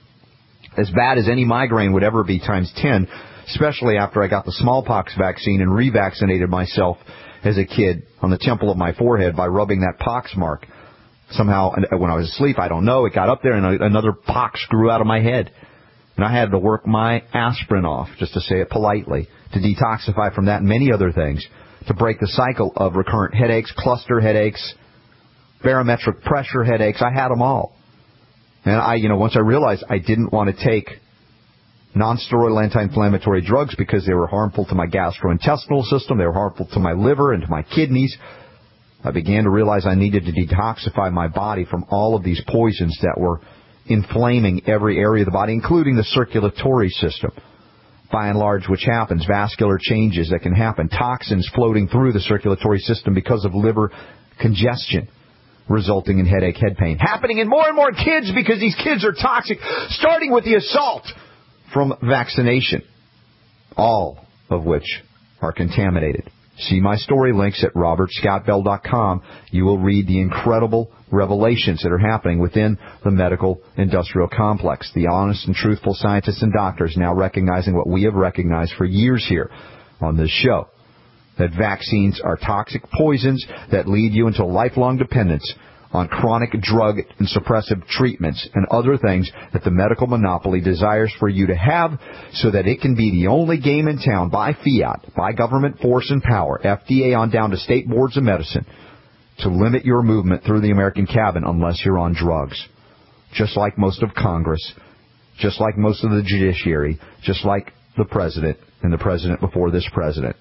Speaker 11: As bad as any migraine would ever be times ten, especially after I got the smallpox vaccine and revaccinated myself as a kid on the temple of my forehead by rubbing that pox mark. Somehow, when I was asleep, I don't know, it got up there and another pox grew out of my head. And I had to work my aspirin off, just to say it politely, to detoxify from that and many other things, to break the cycle of recurrent headaches, cluster headaches, barometric pressure headaches. I had them all. And I, you know, once I realized I didn't want to take non-steroidal anti-inflammatory drugs because they were harmful to my gastrointestinal system, they were harmful to my liver and to my kidneys, I began to realize I needed to detoxify my body from all of these poisons that were inflaming every area of the body, including the circulatory system, by and large, which happens, vascular changes that can happen, toxins floating through the circulatory system because of liver congestion, resulting in headache, head pain, happening in more and more kids because these kids are toxic, starting with the assault from vaccination, all of which are contaminated. See my story links at robert scott bell dot com. You will read the incredible revelations that are happening within the medical industrial complex. The honest and truthful scientists and doctors now recognizing what we have recognized for years here on this show, that vaccines are toxic poisons that lead you into lifelong dependence on chronic drug and suppressive treatments and other things that the medical monopoly desires for you to have so that it can be the only game in town by fiat, by government force and power, F D A on down to state boards of medicine, to limit your movement through the American cabin unless you're on drugs. Just like most of Congress, just like most of the judiciary, just like the president and the president before this president.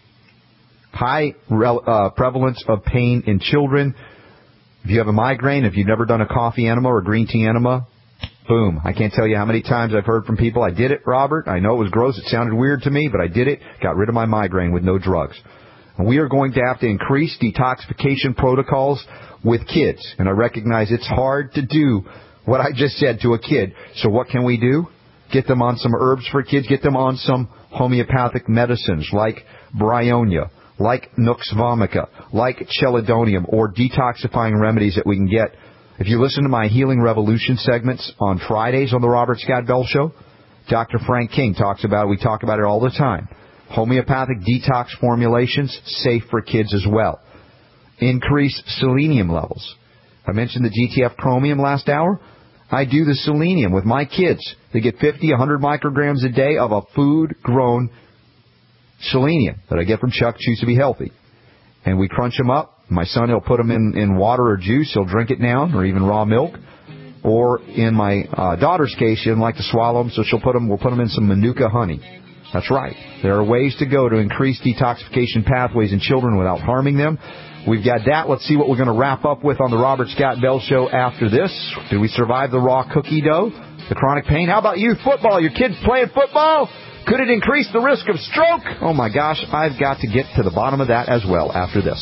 Speaker 11: High uh, prevalence of pain in children. If you have a migraine, if you've never done a coffee enema or a green tea enema, boom. I can't tell you how many times I've heard from people, I did it, Robert. I know it was gross. It sounded weird to me, but I did it. Got rid of my migraine with no drugs. And we are going to have to increase detoxification protocols with kids. And I recognize it's hard to do what I just said to a kid. So what can we do? Get them on some herbs for kids. Get them on some homeopathic medicines like bryonia, like Nux vomica, like chelidonium, or detoxifying remedies that we can get. If you listen to my Healing Revolution segments on Fridays on the Robert Scott Bell Show, Doctor Frank King talks about it. We talk about it all the time. Homeopathic detox formulations, safe for kids as well. Increase selenium levels. I mentioned the G T F chromium last hour. I do the selenium with my kids. They get fifty, one hundred micrograms a day of a food-grown selenium that I get from Chuck Choose to Be Healthy. And we crunch them up. My son, he'll put them in, in water or juice. He'll drink it down, or even raw milk. Or in my uh, daughter's case, she doesn't like to swallow them, so she'll put them, we'll put them in some Manuka honey. That's right. There are ways to go to increase detoxification pathways in children without harming them. We've got that. Let's see what we're going to wrap up with on the Robert Scott Bell Show after this. Did we survive the raw cookie dough? The chronic pain? How about youth football? Your kids playing football? Could it increase the risk of stroke? Oh, my gosh, I've got to get to the bottom of that as well after this.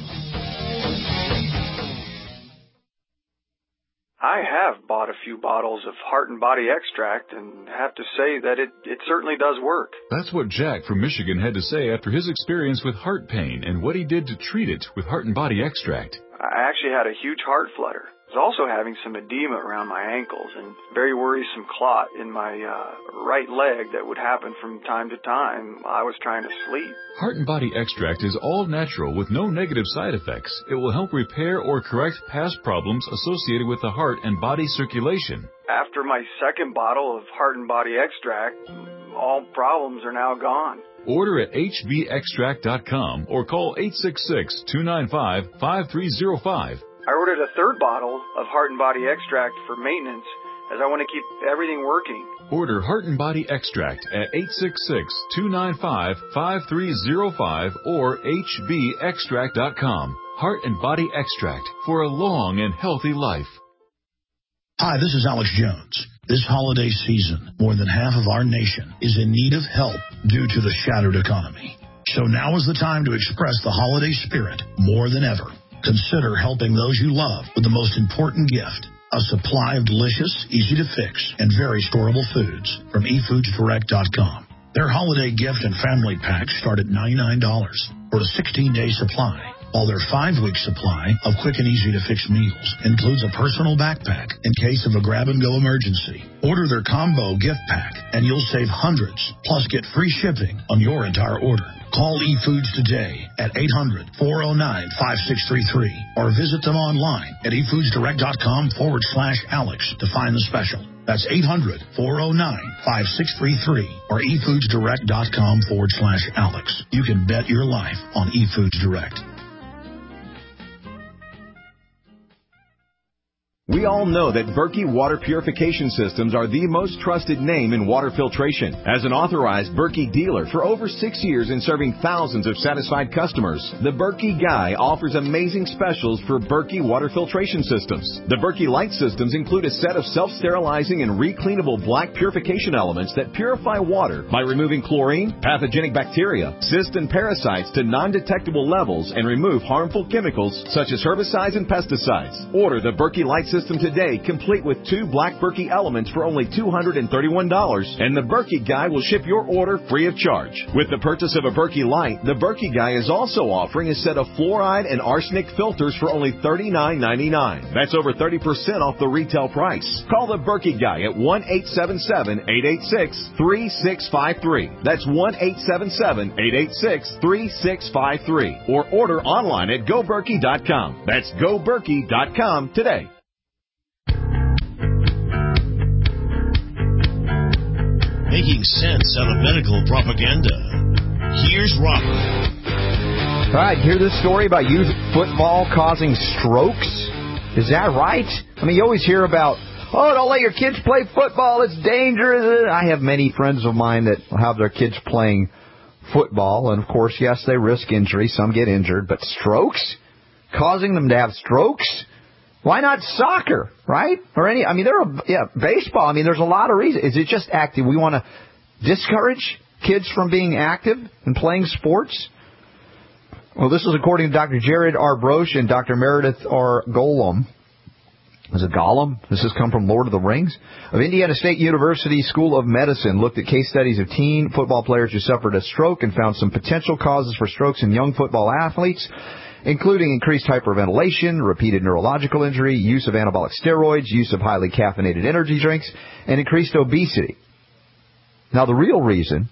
Speaker 2: I have bought a few bottles of Heart and Body Extract and have to say that it, it certainly does work.
Speaker 15: That's what Jack from Michigan had to say after his experience with heart pain and what he did to treat it with Heart and Body Extract.
Speaker 2: I actually had a huge heart flutter. I was also having some edema around my ankles and very worrisome clot in my uh, right leg that would happen from time to time while I was trying to sleep.
Speaker 15: Heart and Body Extract is all natural with no negative side effects. It will help repair or correct past problems associated with the heart and body circulation.
Speaker 2: After my second bottle of Heart and Body Extract, all problems are now gone.
Speaker 15: Order at h b extract dot com or call eight six six, two nine five, five three zero five.
Speaker 2: I ordered a third bottle of Heart and Body Extract for maintenance as I want to keep everything working.
Speaker 15: Order Heart and Body Extract at eight six six, two nine five, five three zero five or h b extract dot com. Heart and Body Extract for a long and healthy life.
Speaker 4: Hi, this is Alex Jones. This holiday season, more than half of our nation is in need of help due to the shattered economy. So now is the time to express the holiday spirit more than ever. Consider helping those you love with the most important gift, a supply of delicious, easy-to-fix, and very storable foods from e foods direct dot com. Their holiday gift and family packs start at ninety-nine dollars for a sixteen-day supply, while their five-week supply of quick and easy-to-fix meals includes a personal backpack in case of a grab-and-go emergency. Order their combo gift pack, and you'll save hundreds, plus get free shipping on your entire order. Call eFoods today at eight hundred, four oh nine, five six three three or visit them online at e foods direct dot com forward slash Alex to find the special. That's eight hundred, four oh nine, five six three three or e foods direct dot com forward slash Alex. You can bet your life on eFoods Direct.
Speaker 8: We all know that Berkey Water Purification Systems are the most trusted name in water filtration. As an authorized Berkey dealer for over six years and serving thousands of satisfied customers, the Berkey Guy offers amazing specials for Berkey Water Filtration Systems. The Berkey Light Systems include a set of self-sterilizing and recleanable black purification elements that purify water by removing chlorine, pathogenic bacteria, cysts, and parasites to non-detectable levels and remove harmful chemicals such as herbicides and pesticides. Order the Berkey Light System today, complete with two black Berkey elements for only two hundred thirty-one dollars, and the Berkey Guy will ship your order free of charge. With the purchase of a Berkey Light, the Berkey Guy is also offering a set of fluoride and arsenic filters for only thirty-nine ninety-nine. That's over thirty percent off the retail price. Call the Berkey Guy at one eight seven seven, eight eight six, three six five three. That's one eight seven seven, eight eight six, three six five three. Or order online at go berkey dot com. That's go berkey dot com today.
Speaker 3: Making sense out of medical propaganda. Here's Robert.
Speaker 11: All right, hear this story about youth football causing strokes? Is that right? I mean, you always hear about, oh, don't let your kids play football, it's dangerous. I have many friends of mine that have their kids playing football, and of course, yes, they risk injury. Some get injured, but strokes? Causing them to have strokes? Why not soccer, right? Or any, I mean, there are, yeah, baseball. I mean, there's a lot of reasons. Is it just active? We want to discourage kids from being active and playing sports? Well, this is according to Doctor Jared R. Broche and Doctor Meredith R. Golem. Is it Gollum? This has come from Lord of the Rings. Of Indiana State University School of Medicine looked at case studies of teen football players who suffered a stroke and found some potential causes for strokes in young football athletes, including increased hyperventilation, repeated neurological injury, use of anabolic steroids, use of highly caffeinated energy drinks, and increased obesity. Now, the real reason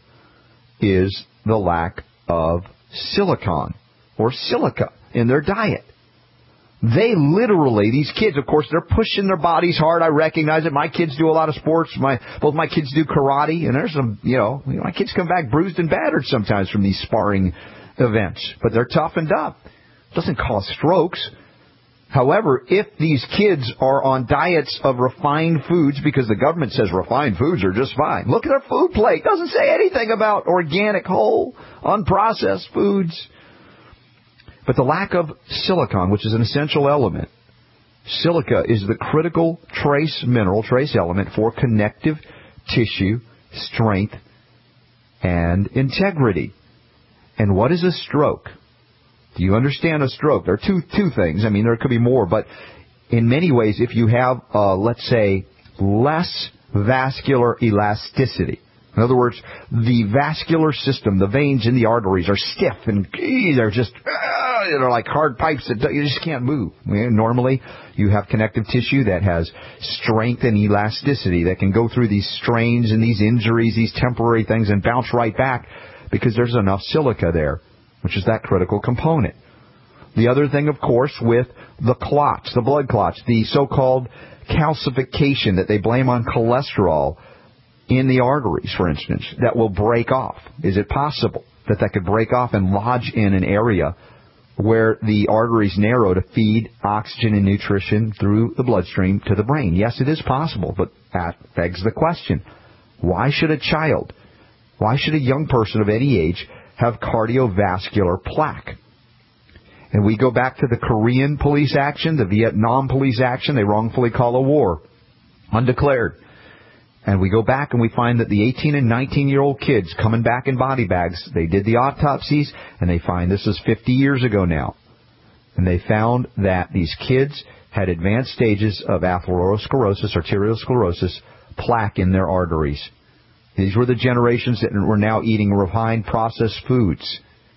Speaker 11: is the lack of silicon or silica in their diet. They literally, these kids, of course, they're pushing their bodies hard. I recognize it. My kids do a lot of sports. My both my kids do karate, and there's some, you know, my kids come back bruised and battered sometimes from these sparring events, but they're toughened up. It doesn't cause strokes. However, if these kids are on diets of refined foods, because the government says refined foods are just fine. Look at their food plate. It doesn't say anything about organic, whole, unprocessed foods. But the lack of silicon, which is an essential element, silica is the critical trace mineral, trace element for connective tissue, strength, and integrity. And what is a stroke? Do you understand a stroke? There are two two things. I mean, there could be more, but in many ways, if you have, uh, let's say, less vascular elasticity, in other words, the vascular system, the veins in the arteries are stiff and they're just, uh, they're like hard pipes that you just can't move. Normally, you have connective tissue that has strength and elasticity that can go through these strains and these injuries, these temporary things, and bounce right back because there's enough silica there, which is that critical component. The other thing, of course, with the clots, the blood clots, the so-called calcification that they blame on cholesterol in the arteries, for instance, that will break off. Is it possible that that could break off and lodge in an area where the arteries narrow to feed oxygen and nutrition through the bloodstream to the brain? Yes, it is possible, but that begs the question, why should a child, why should a young person of any age have cardiovascular plaque? And we go back to the Korean police action, the Vietnam police action, they wrongfully call a war, undeclared. And we go back and we find that the eighteen and nineteen-year-old kids coming back in body bags, they did the autopsies, and they find, this is fifty years ago now, and they found that these kids had advanced stages of atherosclerosis, arteriosclerosis, plaque in their arteries. These were the generations that were now eating refined processed foods,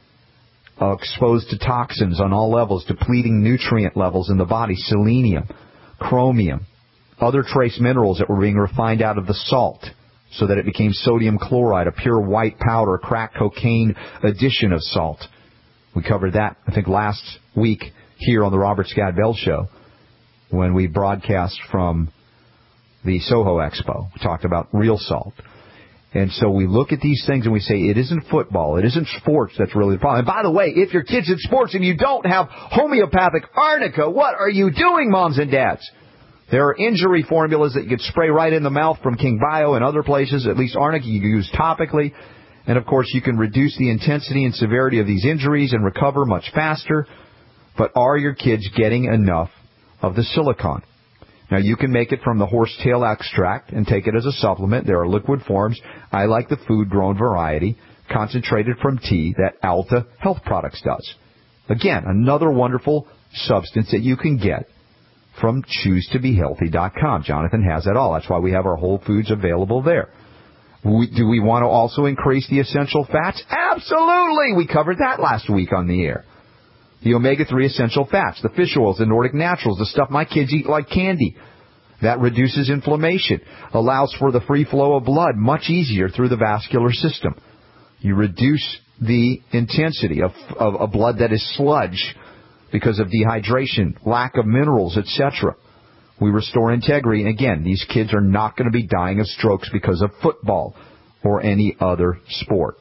Speaker 11: uh, exposed to toxins on all levels, depleting nutrient levels in the body, selenium, chromium, other trace minerals that were being refined out of the salt so that it became sodium chloride, a pure white powder, crack cocaine addition of salt. We covered that, I think, last week here on the Robert Scott Bell Show when we broadcast from the Soho Expo. We talked about real salt. And so we look at these things and we say, it isn't football, it isn't sports that's really the problem. And by the way, if your kid's in sports and you don't have homeopathic arnica, what are you doing, moms and dads?
Speaker 7: There are injury formulas that you could spray right in the mouth from King Bio and other places, at least Arnica you can use topically. And, of course, you can reduce the intensity and severity of these injuries and recover much faster. But are your kids getting enough of the silicone? Now, you can make it from the horsetail extract and take it as a supplement. There are liquid forms. I like the food-grown variety, concentrated from tea, that Alta Health Products does. Again, another wonderful substance that you can get from choose to be healthy dot com. Jonathan has that all. That's why we have our Whole Foods available there. We, do we want to also increase the essential fats? Absolutely! We covered that last week on the air. The omega three essential fats, the fish oils, the Nordic Naturals, the stuff my kids eat like candy. That reduces inflammation, allows for the free flow of blood much easier through the vascular system. You reduce the intensity of, of, of blood that is sludge because of dehydration, lack of minerals, et cetera. We restore integrity. And again, these kids are not going to be dying of strokes because of football or any other sport.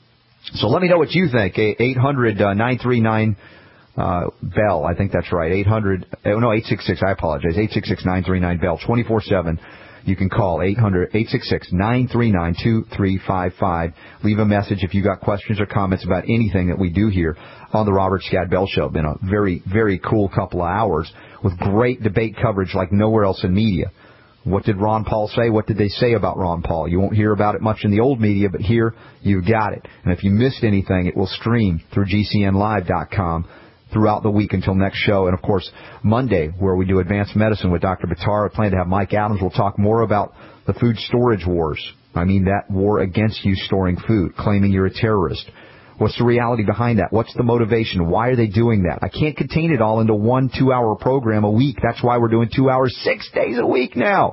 Speaker 7: So let me know what you think. eight hundred nine three nine Uh, Bell, I think that's right. eight hundred, oh no, eight six six, I apologize. eight six six nine three nine Bell, twenty-four seven. You can call eight hundred eight six six nine three nine two three five five. Leave a message if you've got questions or comments about anything that we do here on the Robert Scott Bell Show. Been a very, very cool couple of hours with great debate coverage like nowhere else in media. What did Ron Paul say? What did they say about Ron Paul? You won't hear about it much in the old media, but here you got it. And if you missed anything, it will stream through G C N live dot com throughout the week until next show. And, of course, Monday, where we do Advanced Medicine with Doctor Buttar. I plan to have Mike Adams. We'll talk more about the food storage wars. I mean, that war against you storing food, claiming you're a terrorist. What's the reality behind that? What's the motivation? Why are they doing that? I can't contain it all into one two-hour program a week. That's why we're doing two hours six days a week now.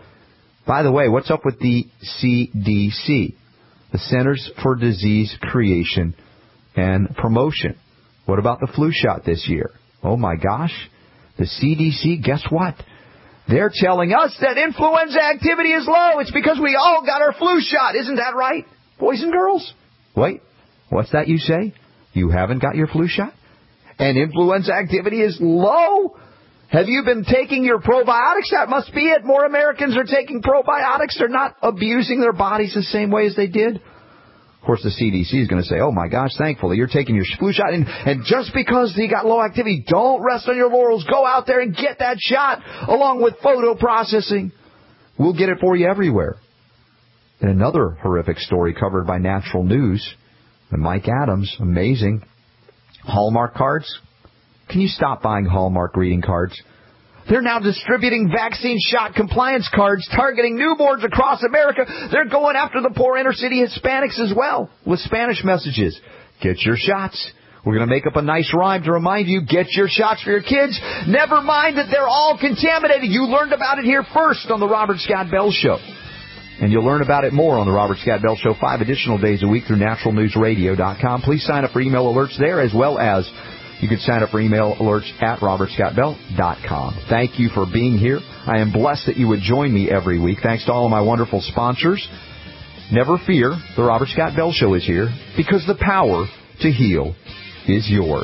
Speaker 7: By the way, what's up with the C D C, the Centers for Disease Creation and Promotion? What about the flu shot this year? Oh, my gosh. The C D C, guess what? They're telling us that influenza activity is low. It's because we all got our flu shot. Isn't that right, boys and girls? Wait, what's that you say? You haven't got your flu shot? And influenza activity is low? Have you been taking your probiotics? That must be it. More Americans are taking probiotics. They're not abusing their bodies the same way as they did. Of course, the C D C is going to say, oh, my gosh, thankfully, you're taking your flu shot. And, and just because you got low activity, don't rest on your laurels. Go out there and get that shot along with photo processing. We'll get it for you everywhere. And another horrific story covered by Natural News, and Mike Adams, amazing. Hallmark cards. Can you stop buying Hallmark greeting cards? They're now distributing vaccine shot compliance cards targeting newborns across America. They're going after the poor inner-city Hispanics as well with Spanish messages. Get your shots. We're going to make up a nice rhyme to remind you, get your shots for your kids. Never mind that they're all contaminated. You learned about it here first on the Robert Scott Bell Show. And you'll learn about it more on the Robert Scott Bell Show five additional days a week through natural news radio dot com. Please sign up for email alerts there, as well as you can sign up for email alerts at robert scott bell dot com. Thank you for being here. I am blessed that you would join me every week. Thanks to all of my wonderful sponsors. Never fear, the Robert Scott Bell Show is here because the power to heal is yours.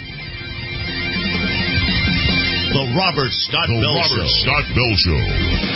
Speaker 3: The Robert Scott
Speaker 13: the
Speaker 3: Bell
Speaker 13: Robert
Speaker 3: Show.
Speaker 13: Scott Bell Show.